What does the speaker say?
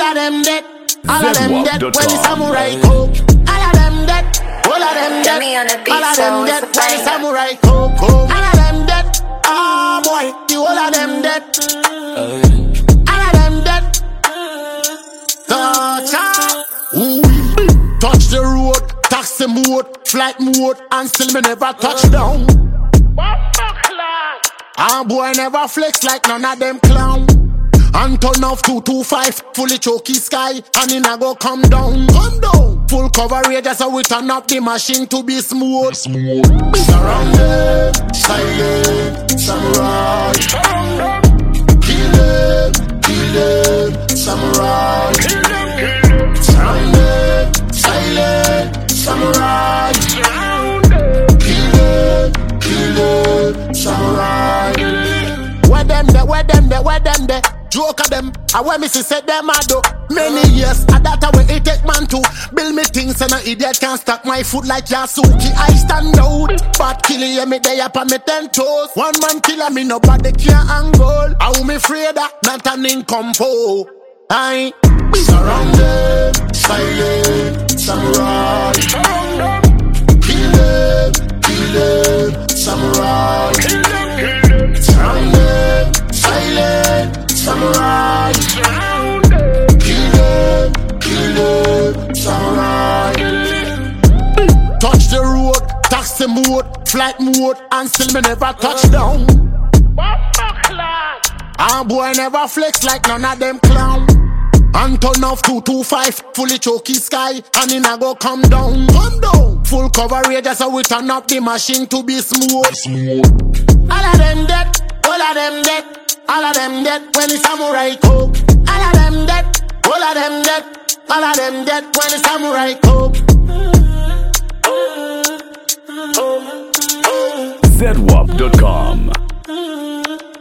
of them dead. All of them dead when the samurai coke. All of them dead. All of them dead. All of them dead when the samurai coke. All of them dead. Oh boy, the all of them dead. All of them dead. Touch the road, taxi mode, flight mode, and still me never touch down. Boy never flex like none of them clown. And turn off 225, fully choky sky, and in a go come down. Come down. Full coverage, so we turn up the machine to be smooth. Surrounded, silent, samurai. Kill them, samurai. Surrounded, silent, samurai. Kill them, samurai. Where them there? Joke of them, I when me see set them a do. Many years, I that way it take man to build me things and an idiot can't stack my foot like Yasuki. I stand out, but killing you me day up on me 10 toes. One man killer me, nobody can angle. How me afraid that not an incompo. I surrounded, silent, samurai. Kill them, samurai. Surrounded, silent, samurai. Kill them, samurai. Touch the road, taxi mode, flight mode, and still me never touch down. Boy never flex like none of them clown. And turn off 225, fully choky sky, and in a go come down. Come down. Full coverage, so we turn up the machine to be smooth. All of them dead, all of them dead. All of them dead when the samurai coke. All of them dead, all of them dead. All of them dead when the samurai coke. ZWAP.com